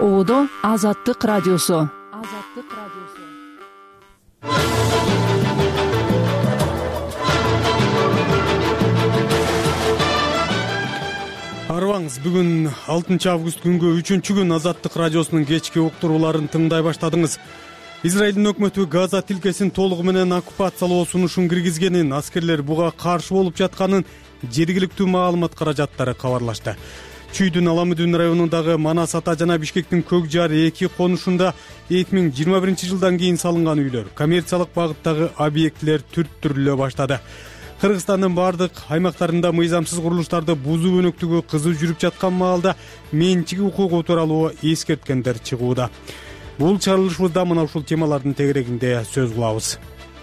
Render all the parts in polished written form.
Оодо Азаттык радиосу. Арыбаңыз, бүгүн 6 август күнгө 3-күн Азаттык радиосунун кечки уктурууларын тыңдай баштадыңыз. Израилдин өкмөтү Газа тилкесин толугу менен оккупациялоо сунушун киргизгенин, аскерлер буга каршы болуп жатканын жергиликтүү маалымат каражаттары кабарлашты. Чүйдүн Аламүдүн районундагы Манас Ата жана Бишкектин Көк Жар 2 конушунда 2021 жылдан кийин салынган үйлөр, коммерциялык багыттагы объектилер түрттүрүлө баштады. Кыргызстандын бардык аймактарында мыйзамсыз курулуштарды бузуу өнөктүгү кызуу жүрүп жаткан маалда менчик укугу тууралуу эскерткендер чыгууда. Бул чыгарылышыбызда мына ушул темалардын тегерегинде сөз кылабыз.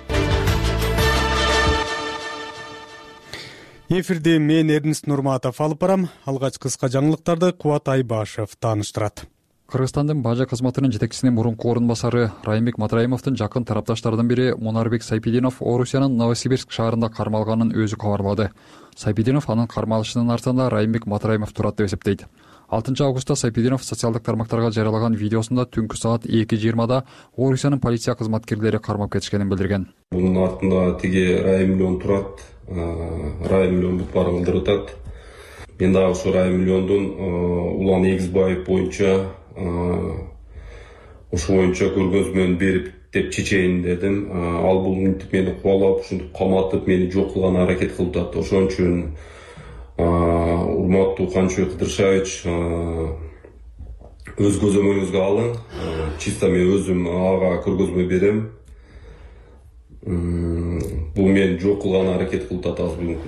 Эфирде мен Эрнест Нурматов алып барам. Алгач кыска жаңылыктарды Кубат Айбашев тааныштырат. Кыргызстандын бажа кызматынын жетекчисинин мурунку орун басары Райымбек Матраимовдун жакын тарапташтарынын бири Мунарбек Сайпидинов Орусиянын Новосибирск шаарында кармалганын өзү кабарлады. Сайпидинов анын кармалышынын артында Райымбек Матраимов турат деп эсептейт. 6 августта Сайпидинов социалдык тармактарга жарыялаган видеосунда түнкү саат 2:20 Орусиянын полиция кызматкерлери кармап кетишкенин билдирген. Бунун артында тиги Райым миллион турат. Райым миллион бут барын кылдырып атат. Мен дагы ошо Райым миллиондун Улан Эгизбаев боюнча ошо боюнча көргөзмө менен берип деп чечейин дедим. Ал бул мынтип мени кубалап, ушинтип каматып, мени жок кылган аракет кылып атат. Ошон үчүн урматтуу Канчыбек Кыдыршевич, өз көзөмөлүңүзгө алың. Чисто мен өзүм ага көргөзмө берем. Бул мен жок кылган аракет кылып атат азыр бүгүнкү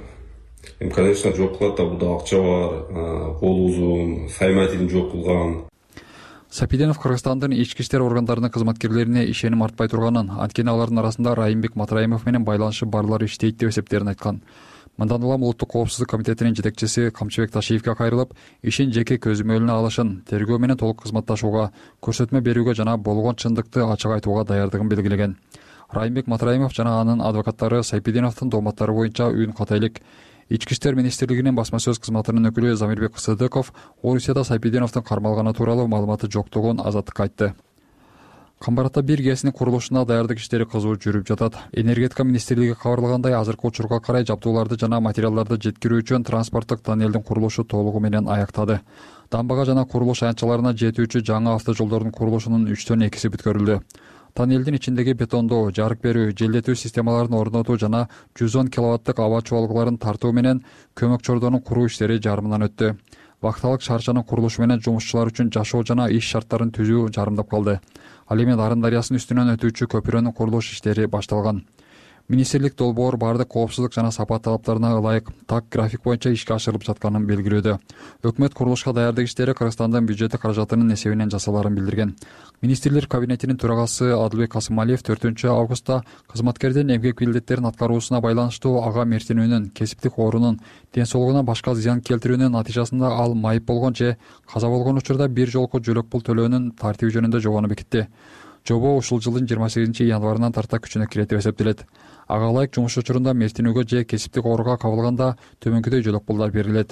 күндө. Конечно, жок кылат да, буда акча бар, кол узун, Сайматин жок кылган. Сайпидинов Кыргызстандын ички иштер органдарынын кызматкерлерине ишеним артпай турганын, анткени алардын арасында Райымбек Матраимов менен байланышы барлары иштейт деп эсептерин айткан. Мындан улам Улуттук коопсуздук комитетинин жетекчиси Камчыбек Ташиевке кайрылып, ишин жеке көзөмөлүнө алышын, тергөө менен толук кызматташууга, көрсөтмө берүүгө жана болгон чындыкты ачык айтууга даярдыгын белгилеген. Райымбек Матраимов жана анын адвокаттары Сайпидиновдун дооматтары боюнча үн катайлык. Ички иштер министрлигинин басма сөз кызматынын өкүлү Замирбек Сыдыков Орусияда Сайпидиновдун кармалганы тууралуу маалыматы жоктугун Азаттыкка айтты. Камбарата 1 ГЭСинин курулушуна даярдык иштери кызуу жүрүп жатат. Энергетика министрлиги кабарлагандай, азыркы учурга карай жабдууларды жана материалдарды жеткирүү үчүн транспорттук тоннелдин курулушу толугу менен аяктады. Дамбага жана курулуш аянтчаларына жетүүчү жаңы автожолдордун курулушунун 3/2 бүткөрүлдү. Тоннелдин ичиндеги бетондоо, жарык берүү, желдетүү системаларын орнотуу жана 110 киловаттык аба чубалгыларын тартуу менен көмөк чордонун куруу иштери жарымынан өттү. Вакталык шарчанын курулушу менен жумушчулар үчүн жашоо жана иш шарттарын түзүү жарымдап калды. Ал эми Нарын дарыясынын үстүнөн өтүүчү көпүрөнүн курулуш иштери башталган. Министрлик долбоор бардык коопсуздук жана сапат талаптарына ылайык так график боюнча ишке ашырылып жатканын белгилөөдө. Өкмөт курулушка даярдык иштери Кыргызстандын бюджети каражатынын эсебинен жасаларын билдирген. Министрлер кабинетинин төрагасы Адылбек Касымалиев 4 августта кызматкердин эмгек милдеттерин аткаруусуна байланыштуу ага мертинүүнүн, кесиптик оорунун, ден соолугуна башка зыян келтирүүнүн натыйжасында ал майып болгон же каза болгон учурда бир жолку жөлөк пул төлөөнүн тартиби жөнүндө жобону бекитти. Жобо ушул жылдын 28 январынан тарта күчүнө кирет деп эсептелет. Ага ылайык жумуш учурунда мертинүүгө же кесиптик ооруга кабылганда төмөнкүдөй жөлөк пулдар берилет.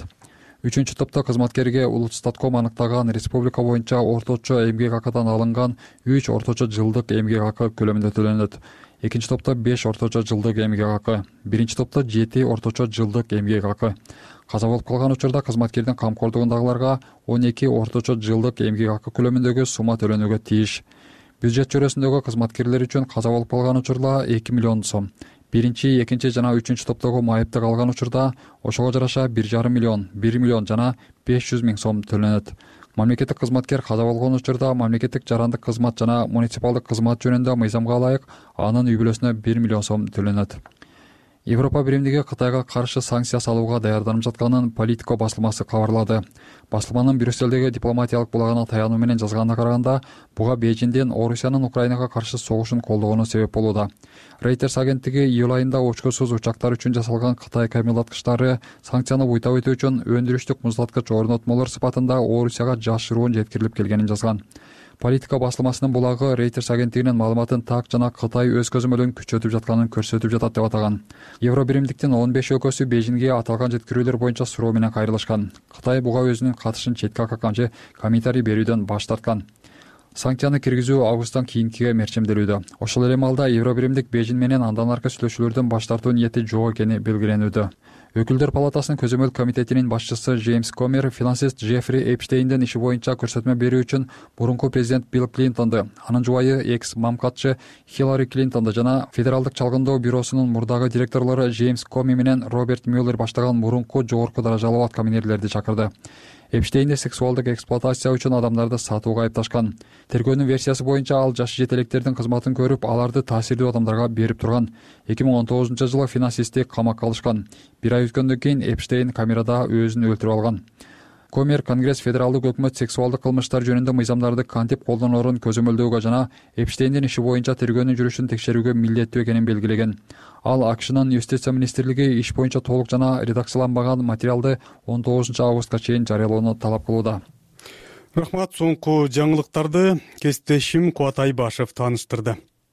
3 топто кызматкерге Улутстатком аныктаган республика боюнча орточо эмгек акыдан алынган 3 орточо жылдык эмгек акы көлөмүндө төлөнөт. 2 топто 5 орточо жылдык эмгек акы, 1 топто 7 орточо жылдык эмгек акы. Каза болуп калган учурда кызматкердин камкордугундагыларга 12 орточо жылдык эмгек акы көлөмүндөгү сума төлөнүүгө тийиш. Бюджет чөрөсүндөгү кызматкерлер үчүн каза болуп калган учурда 2 миллион сом. 1, 2 жана 3 топтогу майыптык алган учурда ошого жараша 1,5 миллион, 1 миллион жана 500 миң сом төлөнөт. Мамлекеттик кызматкер каза болгон учурда мамлекеттик жарандык кызмат жана муниципалдык кызмат жөнүндө мыйзамга ылайык анын үй бүлөсүнө 1 миллион сом төлөнөт. Европа биримдиги Кытайга каршы санкция салууга даярданып жатканын Политико басылмасы кабарлады. Басылманын Брюсселдеги дипломатиялык булагына таянуу менен жазганына караганда, буга Бейжиңдин Орусиянын Украинага каршы согушун колдогону себеп болууда. Reuters агенттиги июль айында учкусуз учактар үчүн жасалган Кытай камиллаткычтары санкцияны буйтап өтүү үчүн өндүрүштүк муздаткыч орнотмолор сыпатында Орусияга жашыруун жеткирилип келгенин жазган. Политика басылмасынын булагы Reuters агенттигинин маалыматын так жана Кытай өз көзөмөлүн күчөтүп жатканын көрсөтүп жатат деп атаган. Евробиримдиктин 15 өлкөсү Бейжиңге аталган жеткирүүлөр боюнча суроо менен кайрылышкан. Кытай буга өзүнүн катышын четке каккан же комментарий берүүдөн баш тарткан. Санкцияны киргизүү августтан кийинкиге мерчемделүүдө. Ошол эле маалда Евробиримдик Бейжиң менен андан аркы сүйлөшүүлөрдөн баш тартуу ниети жок экени белгиленүүдө. Өкүлдөр палатасынын көзөмөл комитетинин башчысы Джеймс Комер финансист Джеффри Эпштейндин иши боюнча көрсөтмө берүү үчүн мурунку президент Билл Клинтонду, анын жубайы экс-мамкатчы Хиллари Клинтонду жана Федералдык чалгындоо бюросунун мурдагы директорлору Джеймс Коми менен Роберт Мюллер баштаган мурунку жогорку даражалуу аткаминерлерди чакырды. Эпштейнди сексуалдык эксплуатация үчүн адамдарды сатууга айыпташкан. Тергөөнүн версиясы боюнча ал жаш жетелектердин кызматын көрүп, аларды таасирдүү адамдарга берип турган. 2019-жылы финансистти камакка алышкан. Бир ай өткөндөн кийин Эпштейн камерада өзүн өлтүрүп алган. Комер Конгресс федералдык өкмөт сексуалдык кылмыштар жөнүндө мыйзамдарды кантип колдоноорун көзөмөлдөөгө жана Эпштейндин иши боюнча тергөөнүн жүрүшүн текшерүүгө милдеттүү экенин белгилеген. Ал АКШнын Юстиция министрлиги иш боюнча толук жана редакцияланбаган материалды 19 августка чейин жарыялоону талап кылууда. Рахмат. Соңку жаңылыктарды кесиптешим Кубат Айбашев тааныштырды.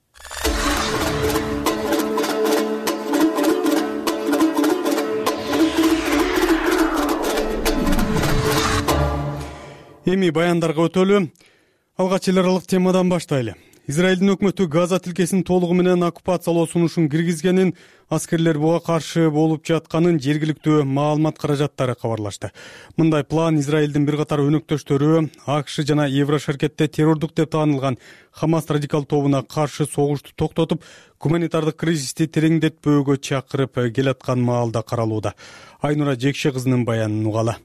Эми баяндарга өтөлү. Алгач эл аралык темадан баштайлы. Израилдин өкмөтү Газа тилкесин толугу менен оккупациялоо сунушун киргизгенин, аскерлер буга каршы болуп жатканын жергиликтүү маалымат каражаттары кабарлашты. Мындай план Израилдин бир катар өнөктөштөрү АКШ жана Еврошеркетте террордук деп таанылган Хамас радикал тобуна каршы согушту токтотуп, гуманитардык кризисти тереңдетпөөгө чакырып келаткан маалда каралууда. Айнура Жекше кызынын баянын угалы.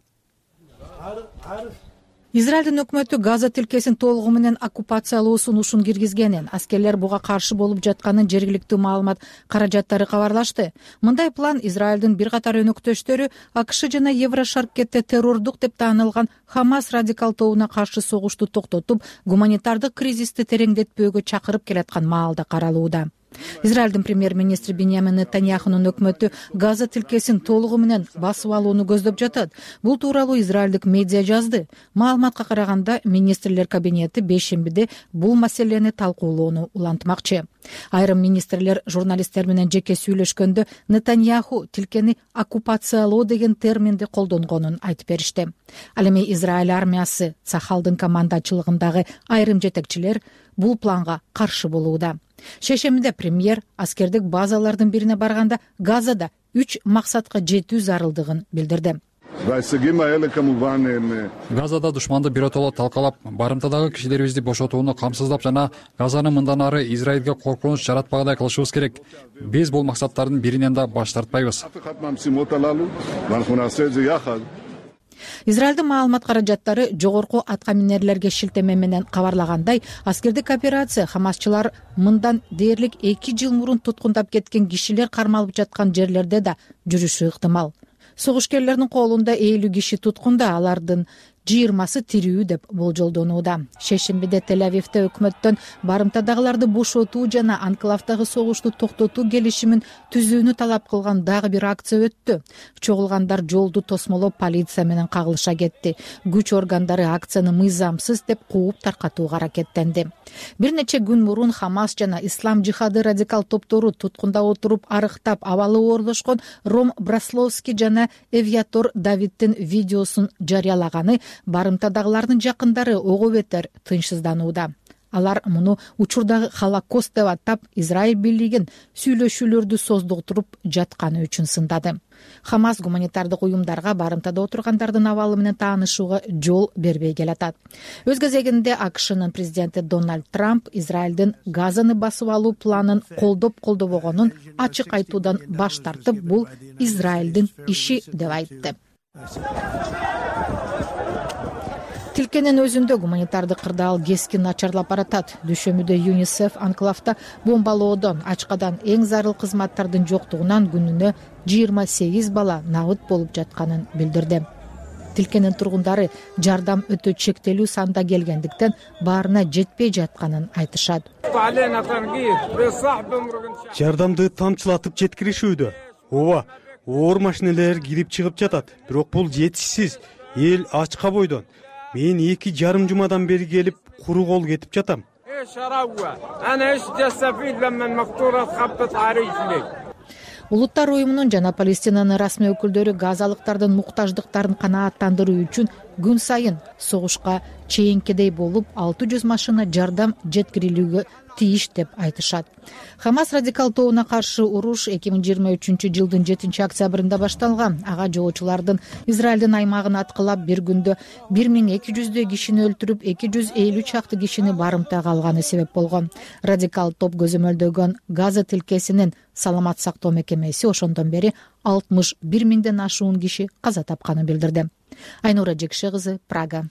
Израилдин өкмөтү Газа тилкесин толугу менен оккупациялоо сунушун киргизгенин, аскерлер буга каршы болуп жатканын жергиликтүү маалымат каражаттары кабарлашты. Мындай план Израилдин бир катар өнөктөштөрү АКШ жана Еврошеркетте террордук деп таанылган Хамас радикал тобуна каршы согушту токтотуп, гуманитардык кризисти тереңдетпөөгө чакырып келаткан маалда каралууда. Израилдин премьер-министри Биньямин Нетаньяхунун өкмөтү Газа тилкесин толугу менен басып алууну көздөп жатат. Бул тууралуу израилдик медиа жазды. Маалыматка караганда, министрлер кабинети бейшембиде бул маселени талкуулоону улантмакчы. Айрым министрлер журналисттер менен жеке сүйлөшкөндө Нетаньяху тилкени оккупациялоо деген терминди колдонгонун айтып беришти. Ал эми Израиль армиясы, Цахалдын командачылыгындагы айрым жетекчилер бул планга каршы болууда. Шешеминде премьер аскердик базалардын бирине барганда Газада 3 максатка жетүү зарылдыгын билдирди. Газада душманды биротоло талкалап, барымтадагы кишилерибизди бошотууну камсыздап жана Газаны мындан ары Израилге коркунуч жаратпагандай кылышыбыз керек. Биз бул максаттардын биринен да баш тартпайбыз. Израилдин маалымат каражаттары жогорку аткаминерлерге шилтеме менен кабарлагандай, аскердик операция Хамасчылар мындан дээрлик 2 жыл мурун туткундап кеткен кишилер кармалып жаткан жерлерде да жүрүшү ыктымал. Согушкерлердин колунда 50 киши туткунда, алардын 20сы тирүү деп болжолдонууда. Шешембиде Тель-Авивде өкмөттөн барымтадагыларды бошотуу жана анклавдагы согушту токтотуу келишимин түзүүнү талап кылган дагы бир акция өттү. Чогулгандар жолду тосмолоп полиция менен кагылыша кетти. Күч органдары акцияны мыйзамсыз деп кууп таркатууга аракеттенди. Бир нече күн мурун Хамас жана Ислам жихады радикал топтору туткунда отуруп арыктап абалы оорлошкон Ром Брасловский жана Эвиатор Давидтин видеосун жарыялаганы барымтадагылардын жакындары ого бетер тынчсызданууда. Алар муну учурдагы Холокост деп атап, Израиль бийлигин сүйлөшүүлөрдү создуктуруп жатканы үчүн сындады. Хамас гуманитардык уюмдарга барымтада отургандардын абалы менен таанышууга жол бербей келатат. Өз кезегинде АКШнын президенти Дональд Трамп Израилдин Газаны басып алуу планын колдобогонун ачык айтуудан баш тартып, бул Израилдин иши деп айтты. Тилкенин өзүндө гуманитардык кырдаал кескин начарлап баратат. Дүйшөмбүдө ЮНИСЕФ анклавда бомбалоодон, ачкадан, эң зарыл кызматтардын жоктугунан күнүнө 28 бала набыт болуп жатканын билдирди. Тилкенин тургундары жардам өтө чектелүү санда келгендиктен баарына жетпей жатканын айтышат. Жардамды тамчылатып жеткиришүүдө. Ооба, оор машинелер кирип чыгып жатат, бирок бул жетишсиз. Эл ачка бойдон. Мен 2,5 жумадан бери келип куру кол кетип жатам. Улуттар уюмунун жана Палестинанын расмий өкүлдөрү газалыктардын муктаждыктарын канааттандыруу үчүн күн сайын согушка чейинкидей болуп 600 машина жардам жеткирилүүгө тийиш деп айтышат. Хамас радикал тобуна каршы уруш 2023-жылдын 7-октябрында башталган. Ага жоочулардын Израилдин аймагын аткылап бир күндө 1200 кишини өлтүрүп, 250 чакты кишини барымтага алганы себеп болгон. Радикал топ көзөмөлдөгөн Газа тилкесинин саламат сактоо мекемеси ошондон бери 61 миңден ашуун киши каза тапканын билдирди. Айнура Жекше кызы, Прага.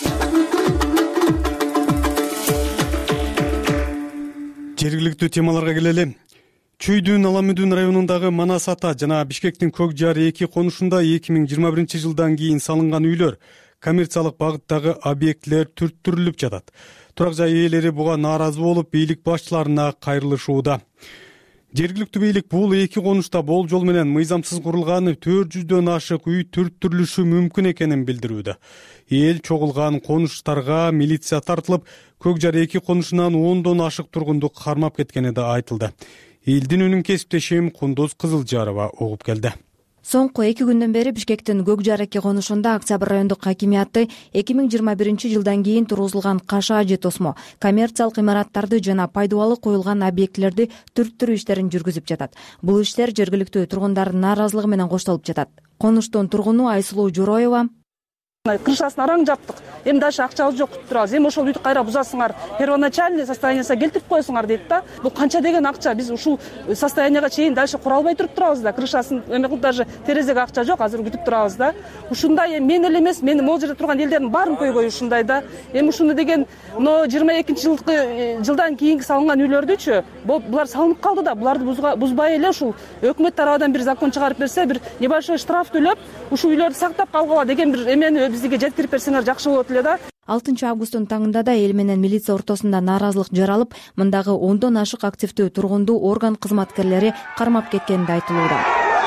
Жергиликтүү темаларга келели. Чүйдүн Аламүдүн районундагы Манас Ата жана Бишкектин Көк Жаары 2 конушунда 2021-жылдан кийин салынган үйлөр, коммерциялык багыттагы объектилер түрттүрүлүп жатат. Турак жай ээлери буга нааразы болуп, бийлик башчыларына кайрылышууда. Жергиликтүү бийлик бул 2 конушта болжол менен мыйзамсыз курулган 400дөн ашык үй түрттүрүлүшү мүмкүн экенин билдирүүдө. Эл чогулган конуштарга милиция тартылып, Көк Жаары 2 конушунан 10дон ашык тургунду кармап кеткени да айтылды. Элдин үнүн кесиптешим Кундуз Кызылжарова угуп келди. Соңку 2 күндөн бери Бишкектин Көк Жаары 2 конушунда Октябрь райондук хакимияты 2021-жылдан кийин тургузулган кашаа же тосмо, коммерциялык имараттарды жана пайдубалы коюлган объектилерди түрттүрүү иштерин жүргүзүп жатат. Бул иштер жергиликтүү тургундардын нааразылыгы менен коштолуп жатат. Конуштун тургуну Айсулуу Журоева: крышасын араң жаптык. Эми дагы акчабыз жок деп турабыз. Эми ошол үйдү кайра бузасыңар, первоначальный состояниясына келтирип коесуңар дейт да. Бул канча деген акча? Биз ушул состоянияга чейин дальше кура албай туруп турабыз да. Крышасын эме кылып даже терезеге акча жок, азыр күтүп турабыз да. Ушундай эми мен эле эмес, менин могул жерде турган элдердин баарын көйгөй ушундай да. Эми ушуну деген 22-жылдан кийинки салынган үйлөрдүчү, булар салынып калды да. Буларды бузбай эле ушул өкмөт тарабынан бир закон чыгарып берсе, бир небольшой штраф төлөп, ушул үйлөрдү сактап калгыла деген бир эмени бизге жеткирип берсеңер жакшы болот эле да. 6 августтун таңында да эл менен милиция ортосунда нааразылык жаралып, мындагы 10дон ашык активдүү тургунду орган кызматкерлери кармап кеткени да айтылууда.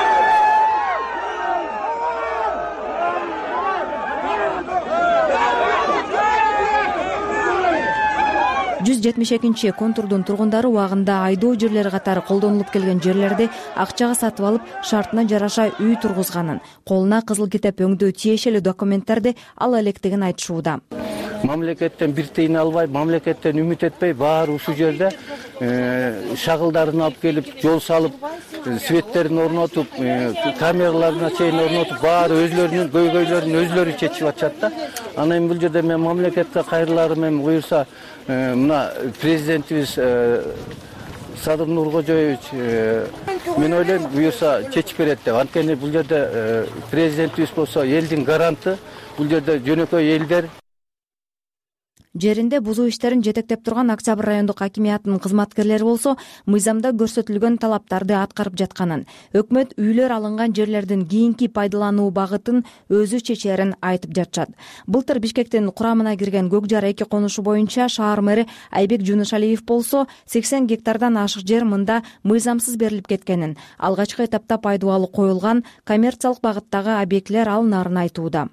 Жүз 72-чи контурдун тургундары убагында айдоо жерлери катары колдонулуп келген жерлерди акчага сатып алып, шартына жараша үй тургузганын, колуна кызыл китеп өңдөө тиешелүү документтерди ала электигин айтышууда. Мамлекеттен бир тыйын албай, мамлекеттен үмүт этпей, баары ушул жерде шагылдарын алып келип, жол салып, светтерин орнотуп, камераларына чейин орнотуп, баары өзлөрүнүн көйгөйлөрүн өзлөрү чечип атышат да. Анан эми бул жерде мен мамлекетке кайрыларым, эми буюрса мына президентибиз Садыр Нуркожоевич мен ойлойм буюрса чечип берет деп. Анткени бул жерде президентибиз болсо элдин гаранты, бул жерде жөнөкөй элдер жеринде бузуу иштерин жетектеп турган Октябрь райондук хакимиятынын кызматкерлери болсо мыйзамда көрсөтүлгөн талаптарды аткарып жатканын, өкмөт үйлөр алынган жерлердин кийинки пайдалануу багытын өзү чечерин айтып жатышат. Былтыр Бишкектин курамына кирген Көк Жаары 2 конушу боюнча шаар мэри Айбек Жунушалиев болсо 80 гектардан ашык жер мында мыйзамсыз берилип кеткенин, алгачкы этапта пайдубалы коюлган коммерциялык багыттагы объектилер алынаарын айтууда.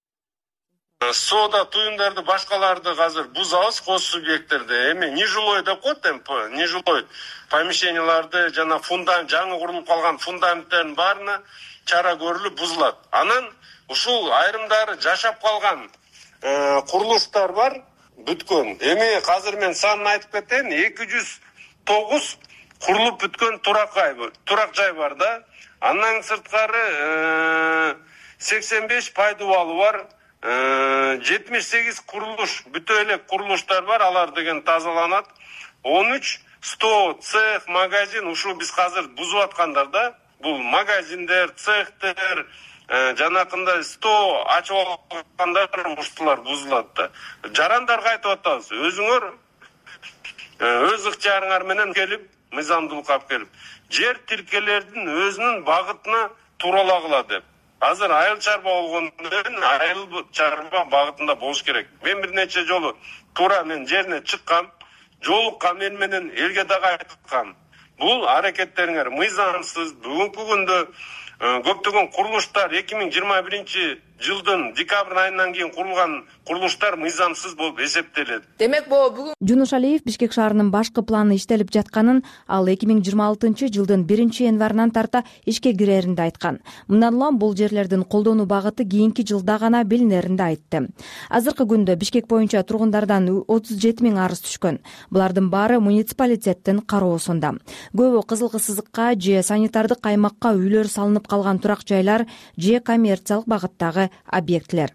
Соода туюмдарды башкаларды азыр бузабыз кос субъекттерди. Эми нежилой деп коет, нежилой помещенияларды жана фундамент, жаңы курулуп калган фундаменттердин баарына чара көрүлүп бузулат. Анан ушул айрымдары жашап калган курулуштар бар, бүткөн. Эми азыр мен санын айтып кетейин, 209 курулуп бүткөн турак жай бар да. Андан сырткары 85 пайдубалы бар. 78 курулуш, бүтө элек курулуштар бар, алар деген тазаланат. 13 100 цех, магазин, ушул биз азыр бузуп аткандар да. Бул магазиндер, цехтер, жанакында 100 ачып алгандар, ушулар бузулат да. Жарандарга айтып атабыз, өзүңөр өз ыктыярыңар менен келип, мыйзамдуулукка алып келип, жер тилкелердин өзүнүн багытына туралагыла деп. Азыр айыл чарба болгондон айыл чарба багытында болуш керек. Мен бир нече жолу туура мен жерине чыккам, жолуккам, мен менен элге дагы айткам. Бул аракеттериңер мыйзамсыз. Бүгүнкү күндө көптөгөн курулуштар 2021 жылдын декабрь айынан кийин курулган курулуштар мыйзамсыз болуп эсептелет. Демек бүгүн Жунуш Алиев Бишкек шаарынын башкы планы иштелип жатканын, ал 2026 жылдын 1-январынан тарта ишке кирерин да айткан. Мындан улам бул жерлердин колдонуу багыты кийинки жылда гана билинерин да айтты. Азыркы күндө Бишкек боюнча тургундардан 37 000 арыз түшкөн. Булардын баары муниципалитеттин кароосунда. Көбү кызылгы сызыкка же санитардык аймакка үйлөр салынып калган турак жайлар же коммерциялык багыттагы объектилер.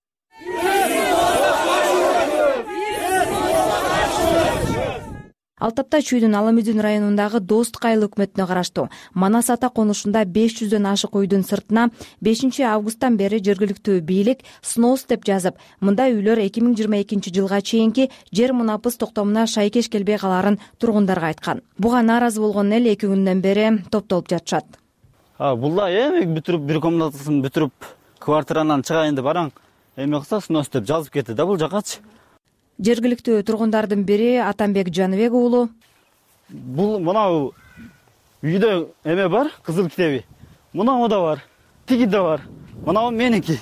Алтапта Чүйдүн Аламүдүн районундагы Достук айыл өкмөтүнө караштуу Манас ата конушунда 500дөн ашык үйдүн сыртына 5 августтан бери жергиликтүү бийлик снос деп жазып, мында үйлөр 2022 жылга чейинки жер мунапыс токтомуна шайкеш келбей каларын тургундарга айткан. Буга нааразы болгон эл 2 күндөн бери топтолуп жатышат. Булла бүтүрүп, бир комнатасын бүтүрүп, квартиранан чыгайын деп бараң, эме кылса снос деп жазып кетти да бул жакачы. Жергиликтүү тургундардын бири Атамбек Жаныбек уулу. Бул мынау үйдө эме бар, кызыл китеби. Мынау да бар, тиги да бар. Мынау меники.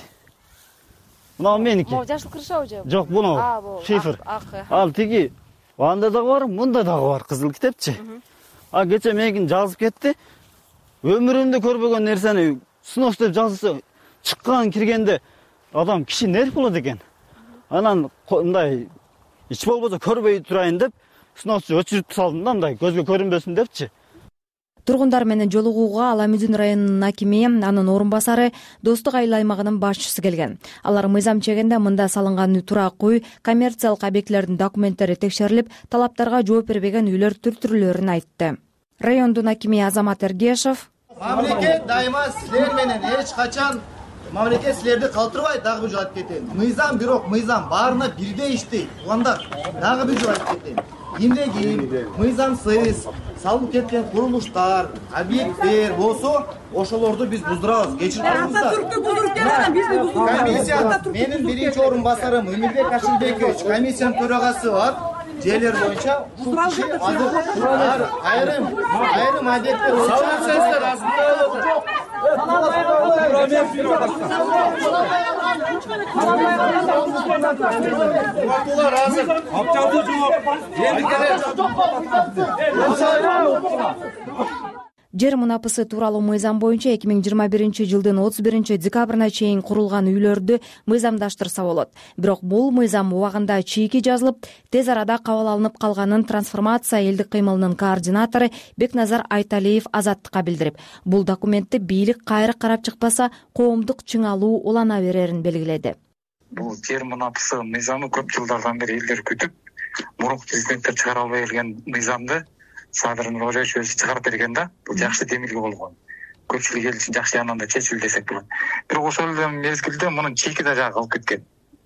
Могу жашыл крышабы же? Жок, бунау шифр. Ал тиги анда дагы бар, мында дагы бар кызыл китепчи. Кече меникин жазып кетти. Өмүрүмдө көрбөгөн нерсени снос деп жазса, чыккан киргенде адам киши нерв болот экен. Анан мындай ич болбосо көрбөй турайын деп сносты өчүрүп салдым да, мындай көзгө көрүнбөсүн депчи. Тургундар менен жолугууга Аламүдүн районунун акими, анын орун басары, Достук айыл аймагынын башчысы келген. Алар мыйзам чегинде мында салынган турак үй, коммерциялык объектилердин документтери текшерилип, талаптарга жооп бербеген үйлөр түр-түрлөрүн айтты. Райондун акими Азамат Эргешев: Мамлекет дайыма силер менен эч качан мамлекет силерди калтырбайт, дагы бир жолу айтып кетейин. Мыйзам бирок мыйзам баарына бирдей иштейт. Уландар, дагы бир жолу айтып кетейин. Кимде ким мыйзамсыз салынып кеткен курулуштар, объекттер болсо, ошолорду биз буздурабыз. Кечирип коюңуздар. Комиссия, менин биринчи орун басарым Өмүрбек Ашылбекович, комиссиянын төрагасы бар. Жерлер боюнча ушул киши азыр айрым адеттер Жер мунапысы тууралуу мыйзам боюнча 2021 жылдын 31 декабрына чейин курулган үйлөрдү мыйзамдаштырса болот. Бирок бул мыйзам убагында чийки жазылып, тез арада кабыл алынып калганын трансформация элдик кыймылынын координатору Бекназар Айталиев Азаттыкка билдирип, бул документти бийлик кайра карап чыкпаса, коомдук чыңалуу улана берерин белгиледи. Бул жер мунапысы мыйзамы көп жылдардан бери элдер күтүп, мурунку президенттер чыгара албай келген мыйзамды Садыр Нурбашевич өзү чыгарып берген да, бул жакшы демилге болгон. Көпчүлүк эл үчүн жакшы янында чечилди десек болот. Бирок ошол мезгилде мунун чийки да жагы калып кеткен.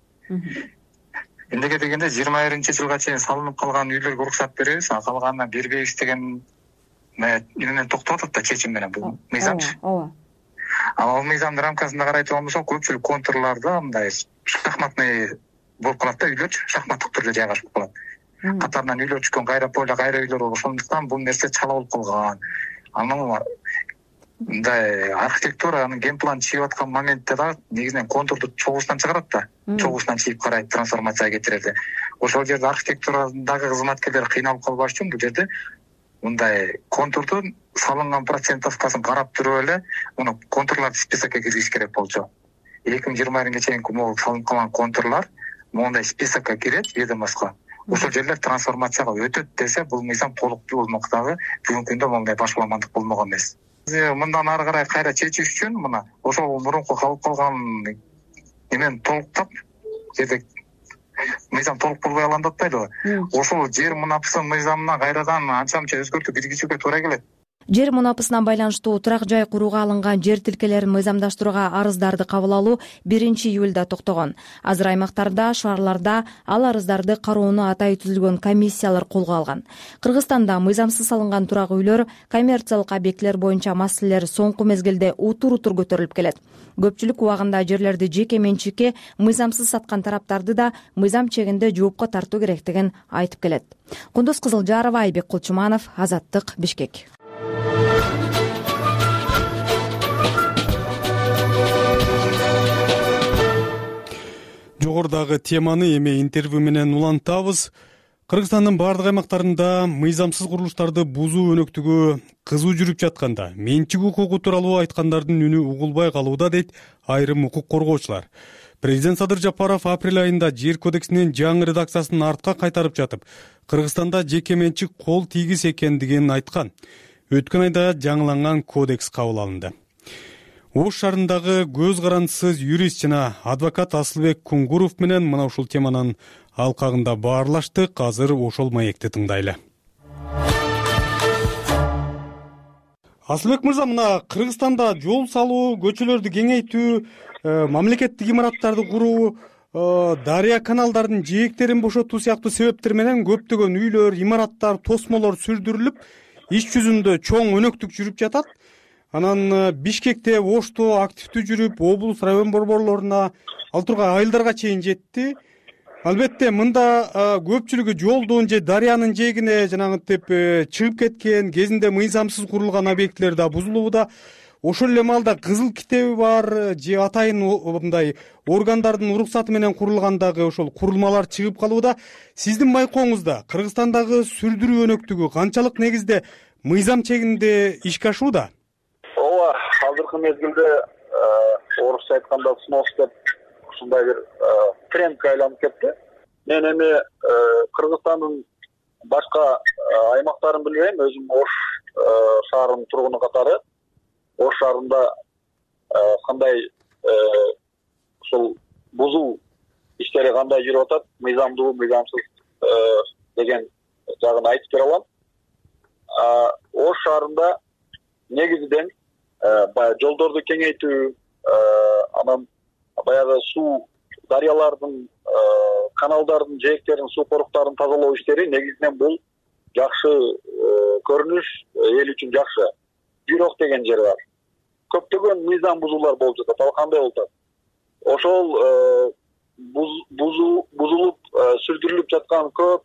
Эмнеге дегенде 21 жылга чейин салынып калган үйлөргө уруксат беребиз, калганына бербейбиз деген менен токтоп атат да чечим менен бул мыйзамчы. Ооба. Ал мыйзамдын рамкасында карай турган болсок, көпчүлүк контурларда мындай шахматный болуп калат да, үйлөр шахматтык түрдө жайгашып калат. Катарынан үйлөр түшкөн, кайра поле, кайра үйлөр болуп, ошондуктан бул нерсе чала болуп калган. Анан мындай архитектуранын генплан чийип аткан моментте да негизинен контурду чогуусунан чыгарат да, чогуусунан чийип карайт, трансформацияга кетирет. Ошол жерде архитектурадагы кызматкерлер кыйналып калбаш үчүн бул жерде мындай контурдун салынган процентовкасын карап туруп эле муну контурларды списокко киргизиш керек болчу. 2020 чейинки могу салынып калган контурлар мондай списокко кирет, ведомоство. Ошол жерлер трансформацияга өтөт десе, бул мыйзам толук болмоктагы бүгүнкү күндө мондай башкаламандык болмогон эмес. Мындан ары карай кайра чечиш үчүн мына ошол мурунку калып калган эмени толуктап, жерде мыйзам толук болбой калганда атпайдыбы? Ошол жер мунапысы мыйзамына кайрадан анча-мынча өзгөртүү киргизүүгө туура келет. Жер мунапысынан байланыштуу турак жай курууга алынган жер тилкелерин мыйзамдаштырууга арыздарды кабыл алуу 1-июлда токтогон. Азыр аймактарда, шаарларда ал арыздарды кароону атайын түзүлгөн комиссиялар колго алган. Кыргызстанда мыйзамсыз салынган турак үйлөр, коммерциялык объектилер боюнча маселелер соңку мезгилде утур-утур көтөрүлүп келет. Көпчүлүк убагында жерлерди жеке менчикке мыйзамсыз саткан тараптарды да мыйзам чегинде жоопко тартуу керектигин айтып келет. Кундуз Кызылжарова, Айбек Кулчуманов, Азаттык, Бишкек. жогорудагы теманы эми интервью менен улантабыз. Кыргызстандын бардык аймактарында мыйзамсыз курулуштарды бузуу өнөктүгү кызуу жүрүп жатканда менчик укугу тууралуу айткандардын үнү угулбай калууда, дейт айрым укук коргоочулар. Президент Садыр Жапаров апрель айында жер кодексинин жаңы редакциясын артка кайтарып жатып, Кыргызстанда жеке менчик кол тийгис экендигин айткан. Өткөн айда жаңыланган кодекс кабыл алынды. Ош шаарындагы көз карандысыз юрист жана адвокат Асылбек Кунгуров менен мына ушул теманын алкагында баарлаштык. Азыр ошол маекти тыңдайлы. Асылбек мырза, мына Кыргызстанда жол салуу, көчөлөрдү кеңейтүү, мамлекеттик имараттарды куруу, дарыя каналдардын жээктерин бошотуу сыяктуу себептер менен көптөгөн үйлөр, имараттар, тосмолор сүрдүрүлүп, иш жүзүндө чоң өнөктүк жүрүп жатат. Анан Бишкекте, Ошто активдүү жүрүп, облус район борборлоруна, ал тургай айылдарга чейин жетти. Албетте, мында көпчүлүгү жолдун же дарыянын жээгине жанагынтип чыгып кеткен, кезинде мыйзамсыз курулган объектилер да бузулууда. Ошол эле маалда кызыл китеби бар же атайын мындай органдардын уруксаты менен курулгандагы ошол курулмалар чыгып калууда. Сиздин байкооңузда Кыргызстандагы сүрдүрүү өнөктүгү канчалык негизде мыйзам чегинде ишке ашууда? Ооба, азыркы мезгилде орусча айтканда снос деп ушундай бир трендке айланып кетти. Мен эми Кыргызстандын башка аймактарын билбейм, өзүм Ош шаарынын тургуну катары. Ош шаарында кандай ушул бузуу иштери кандай жүрүп атат, мыйзамдуу, мыйзамсыз деген жагын айтып бере алам. Ош шаарында негизинен баягы жолдорду кеңейтүү, анан баягы суу дарыялардын, каналдардын, жээктердин, суу коруктарын тазалоо иштери негизинен бул жакшы көрүнүш, эл үчүн жакшы. Бирок деген жери бар. Көптөгөн мыйзам бузуулар болуп жатат. Ал кандай болуп атат? Ошол бузулуп, сүрдүрүлүп жаткан көп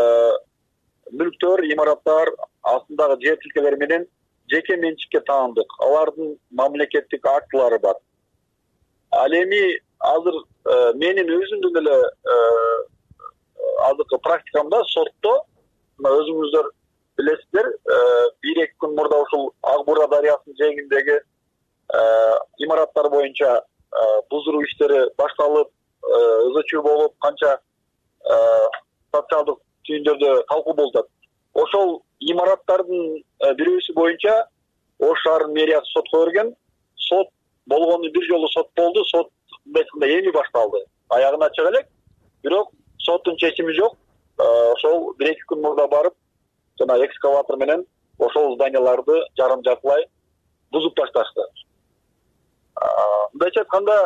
мүлктөр, имараттар астындагы жер тилкелери менен жеке менчикке таандык. Алардын мамлекеттик актылары бар. Ал эми азыр менин өзүмдүн эле азыркы практикамда сотто, өзүңүздөр билесиздер, 1-2 күн мурда ушул Ак Бура дарыясынын жээгиндеги имараттар боюнча бузуруу иштери башталып, ызычуу болуп, канча социалдык түйүндөрдө талкуу болуп атат. Ошол имараттардын бирөөсү боюнча Ош шаарынын мэриясы сотко берген. Сот болгону бир жолу сот болду. Сот эми башталды. Аягына чыга элек, бирок соттун чечими жок. Ошол 1-2 күн мурда барып, жана экскаватор менен ошол зданияларды жарым-жартылай бузуп ташташты. Мындайча айтканда,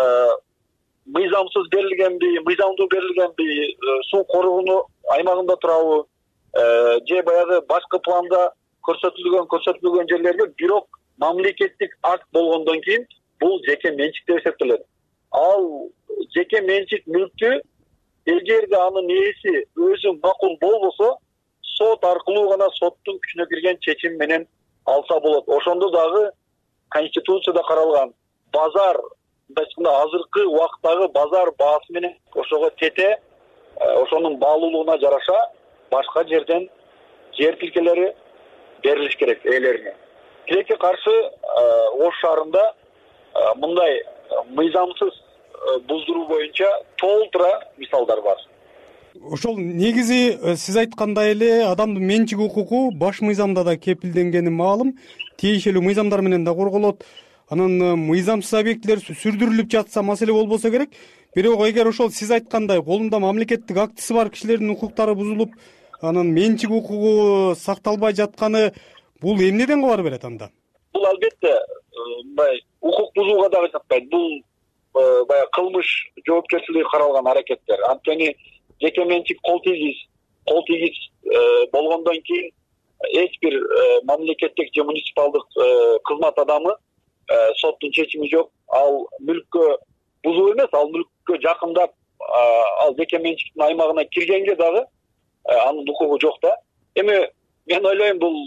мыйзамсыз берилгенби, мыйзамдуу берилгенби, суу корууну аймагында турабы, же баягы башкы планда көрсөтүлгөн жерлерге, бирок мамлекеттик акт болгондон кийин бул жеке менчик деп эсептелет. Ал жеке менчик мүлктү эгерде анын ээси өзү макул болбосо, сот аркылуу гана соттун күчүнө кирген чечим менен алса болот. Ошондо дагы Конституцияда каралган базар, азыркы убакыттагы базар баасы менен ошого тете, ошонун баалуулугуна жараша башка жерден жер тилкелери берилиш керек ээлерине. Тилекке каршы Ош шаарында мындай мыйзамсыз буздуруу боюнча толтура мисалдар бар. Ошол негизи сиз айткандай эле адамдын менчик укугу баш мыйзамда да кепилденгени маалым, тиешелүү мыйзамдар менен да корголот. Анан мыйзамсыз объектилер сүрдүрүлүп жатса маселе болбосо керек. Бирок эгер ошол сиз айткандай колунда мамлекеттик актысы бар кишилердин укуктары бузулуп, анан менчик укугу сакталбай жатканы, бул эмнеден кабар берет анда? Бул албетте мындай укук бузууга дагы жатпайт. Бул баягы кылмыш жоопкерчилиги каралган аракеттер. Анткени жеке менчик кол тийгис болгондон кийин эч бир мамлекеттик же муниципалдык кызмат адамы соттун чечими жок. Ал мүлккө бузуу эмес, ал мүлккө жакындап, ал жеке менчиктин аймагына киргенге дагы анын укугу жок да. Эми мен ойлойм, бул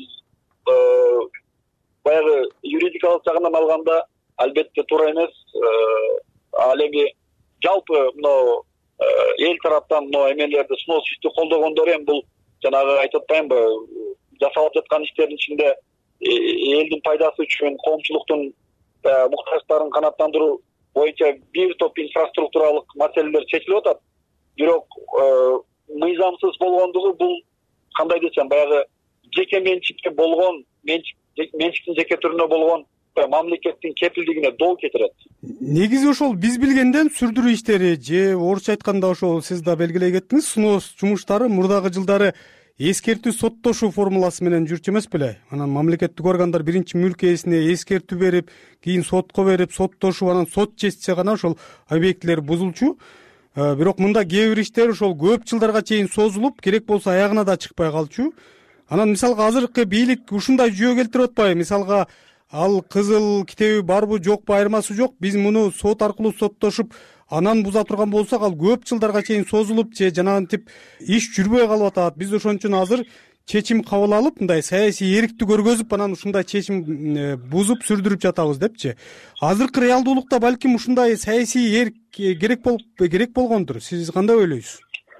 баягы юридикалык жагынан алганда албетте туура эмес. Ал эми жалпы мына эл тараптан мына эмелерди снос ишти колдогондор эми бул жанагы айтып атпаймынбы жасалып жаткан иштердин ичинде элдин пайдасы үчүн коомчулуктун муктаждарын канааттандыруу боюнча бир топ инфраструктуралык маселелер чечилип атат. Бирок мыйзамсыз болгондугу бул кандай десем баягы жеке менчикке болгон менчиктин жеке түрүнө болгон мамлекеттин кепилдигине доо кетирет. Негизи ошол биз билгенден сүрдүрүү иштери же орусча айтканда ошол сиз да белгилей кеттиңиз, снос жумуштары мурдагы жылдары эскертүү соттошуу формуласы менен жүрчү эмес беле? Анан мамлекеттик органдар биринчи мүлк ээсине эскертүү берип, кийин сотко берип, соттошуп, анан сот чечсе гана ошол объектилер бузулчу. Бирок мында кээ бир иштер ошол көп жылдарга чейин созулуп, керек болсо аягына да чыкпай калчу. Анан мисалга азыркы бийлик ушундай жүйө келтирип атпайбы? Мисалга ал кызыл китеби барбы жокпу айырмасы жок, биз муну сот аркылуу соттошуп анан буза турган болсок, ал көп жылдарга чейин созулуп же жанагынтип иш жүрбөй калып атат. Биз ошон үчүн азыр чечим кабыл алып, мындай саясий эркти көргөзүп, анан ушундай чечим бузуп сүрдүрүп жатабыз депчи. Азыркы реалдуулукта балким ушундай саясий эрк керек болгондур. Сиз кандай ойлойсуз?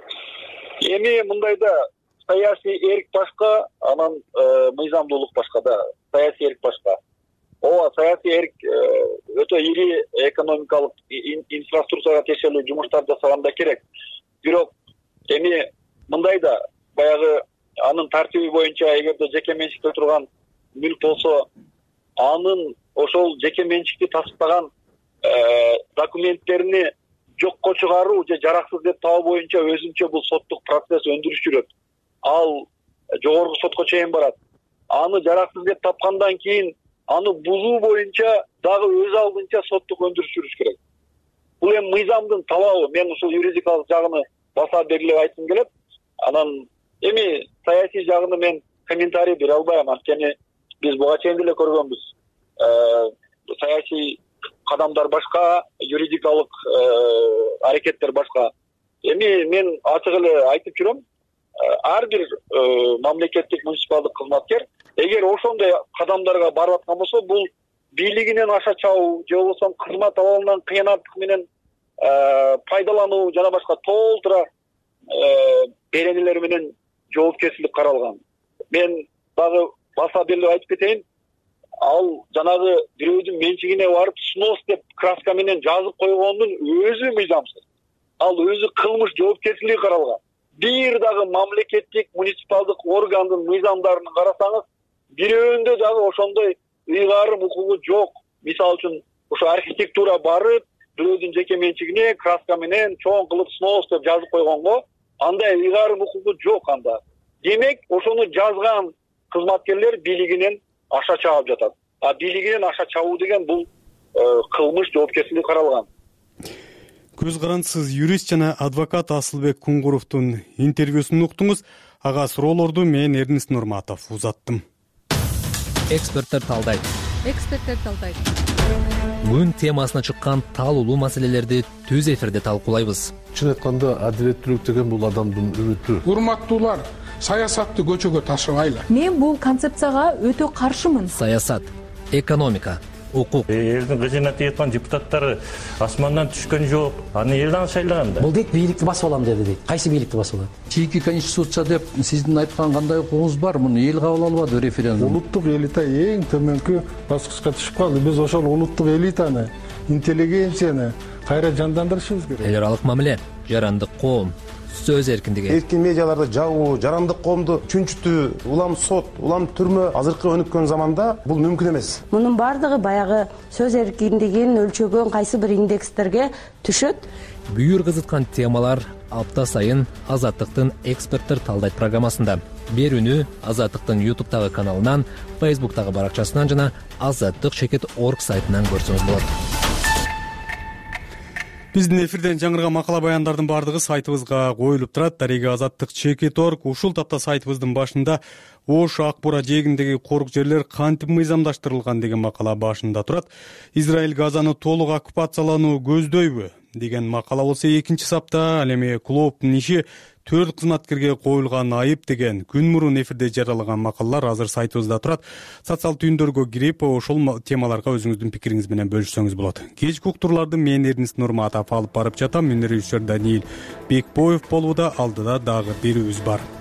Эми мындайда саясий эрк башка, анан мыйзамдуулук башка да. Саясий эрк башка. Ооба, саясий эрк өтө ири экономикалык инфраструктурага тиешелүү жумуштар жасаганда керек. Бирок эми мындайда баягы анын тартиби боюнча эгерде жеке менчикте турган мүлк болсо, анын ошол жеке менчикти тасыктаган документтерини жокко чыгаруу же жараксыз деп табуу боюнча өзүнчө бул соттук процесс өндүрүш жүрөт. Ал жогорку сотко чейин барат. Аны жараксыз деп тапкандан кийин аны бузуу боюнча дагы өз алдынча соттук өндүрүш жүрүш керек. Бул эми мыйзамдын талабы. Мен ушул юридикалык жагыны баса белгилеп айткым келет. Анан эми саясий жагыны мен комментарий бере албайм, анткени биз буга чейин деле көргөнбүз. Саясий кадамдар башка, юридикалык аракеттер башка. Эми мен ачык эле айтып жүрөм, ар бир мамлекеттик муниципалдык кызматкер эгер ошондой кадамдарга барып аткан болсо, бул бийлигинен аша чабуу же болбосо кызмат абалынан кыянаттык менен пайдалануу жана башка толтура беренелер менен жоопкерчилик каралган. Мен дагы баса белгилеп айтып кетейин, ал жанагы бирөөдүн менчигине барып снос деп краска менен жазып койгондун өзү мыйзамсыз. Ал өзү кылмыш жоопкерчилиги каралган. Бир дагы мамлекеттик муниципалдык органдын мыйзамдарын карасаңыз, бирөөндө дагы ошондой ыйгарым укугу жок. Мисалы үчүн ошо архитектура барып, бирөөдүн жеке менчигине краска менен чоң кылып снос деп жазып койгонго андай ыйгарым укугу жок анда. Демек, ошону жазган кызматкерлер бийлигинен аша чаап жатат. А бийлигинен аша чабуу деген бул кылмыш жоопкерчилиги каралган. Көз карандысыз юрист жана адвокат Асылбек Куңгуровдун интервьюсун уктуңуз. Ага суроолорду мен Эрнест Нурматов узаттым. Эксперттер талдайт. Күн темасына чыккан таалуулуу маселелерди түз эфирде талкуулайбыз. Чын айтканда адилеттүүлүк деген бул адамдын үмүтү. Урматтуулар, саясатты көчөгө ташыбайлы. Мен бул концепцияга өтө каршымын. Саясат, экономика, укук. Элдин кызына тийаткан депутаттары асмандан түшкөн жок. Аны элден шайлаган да. Бул дейт бийликти басып алам деди дейт. Кайсы бийликти басып алат? Чийки конституция деп сиздин айткан кандай укугуңуз бар? Муну эл кабыл албады референдум. Улуттук элита эң төмөнкү баскычка түшүп калды. Биз ошол улуттук элитаны, интеллигенцияны кайра жандандырышыбыз керек. Эл аралык мамиле, жарандык коом, сөз эркиндиги. Эркин медиаларды жабуу, жарандык коомду чүнчүтүү, улам сот, улам түрмө азыркы өнүккөн заманда бул мүмкүн эмес. Мунун бардыгы баягы сөз эркиндигин өлчөгөн кайсы бир индекстерге түшөт. Бүйүр кызыткан темалар апта сайын Азаттыктын эксперттер талдайт программасында. Берүүнү Азаттыктын YouTube'тагы каналынан, Facebook'тагы баракчасынан жана azattik.org сайтынан көрсөңүз болот. Биздин эфирден жаңырган макала баяндардын бардыгы сайтыбызга коюлуп турат. Дареги azattik.org. Ушул тапта сайтыбыздын башында Ош Ак Бура жээгиндеги корук жерлер кантип мыйзамдаштырылган деген макала башында турат. Израиль Газаны толук оккупациялануу көздөйбү? деген макала болсо экинчи сапта. Ал эми клооптун иши 4 кызматкерге коюлган айып деген күн мурун эфирде жарыялаган макалалар азыр сайтыбызда турат. Социал түйүндөргө кирип, ошол темаларга өзүңүздүн пикириңиз менен бөлүшсөңүз болот. Кечки уктурууларды мен Эрнест Нурматов алып барып жатам. Мен режиссер Даниил Бекбоев болууда. Алдыда дагы берүүбүз бар.